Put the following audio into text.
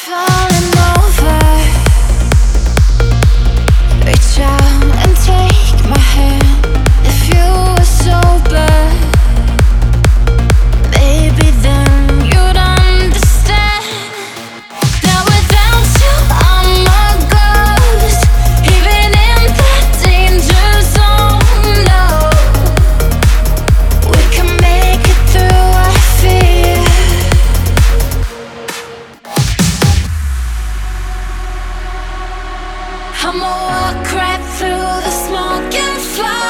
falling over. Reach out and take my hand. If you were sober, maybe then you'd understand. Now without you, I'm a ghost, even in the danger zone. No, we can make it through our fear. I'ma walk right through the smoke and fire.